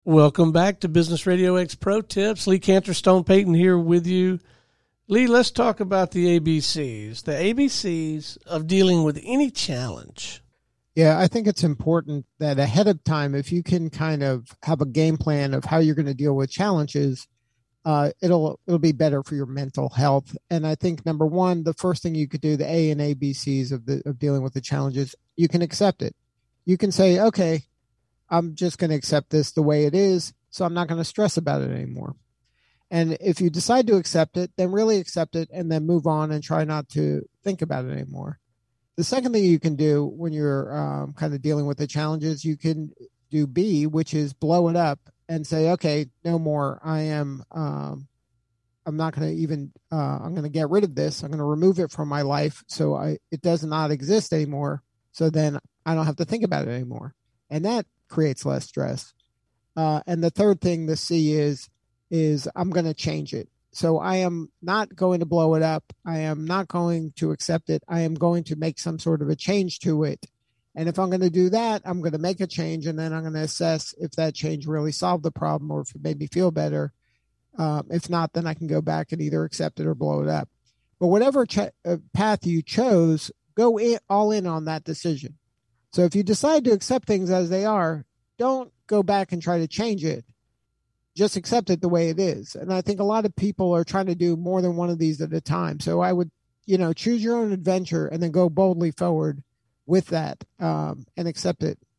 Welcome back to Business Radio X Pro Tips. Lee Cantor, Stone Payton here with you. Lee, let's talk about the ABCs. The ABCs of dealing with any challenge. Yeah, I think it's important that ahead of time, if you can kind of have a game plan of how you're going to deal with challenges, it'll be better for your mental health. And I think number one, the first thing you could do, the A and ABCs of dealing with the challenges, you can accept it. You can say, okay, I'm just going to accept this the way it is, so I'm not going to stress about it anymore. And if you decide to accept it, then really accept it and then move on and try not to think about it anymore. The second thing you can do when you're kind of dealing with the challenges, you can do B, which is blow it up and say, okay, no more. I'm not going to even, I'm going to get rid of this. I'm going to remove it from my life so it does not exist anymore. So then I don't have to think about it anymore. And that creates less stress. And the third thing, the C is I'm going to change it. So I am not going to blow it up. I am not going to accept it. I am going to make some sort of a change to it. And if I'm going to do that, I'm going to make a change, and then I'm going to assess if that change really solved the problem or if it made me feel better. If not, then I can go back and either accept it or blow it up. But whatever path you chose, go all in on that decision. So if you decide to accept things as they are, don't go back and try to change it. Just accept it the way it is. And I think a lot of people are trying to do more than one of these at a time. So I would, choose your own adventure and then go boldly forward with that and accept it.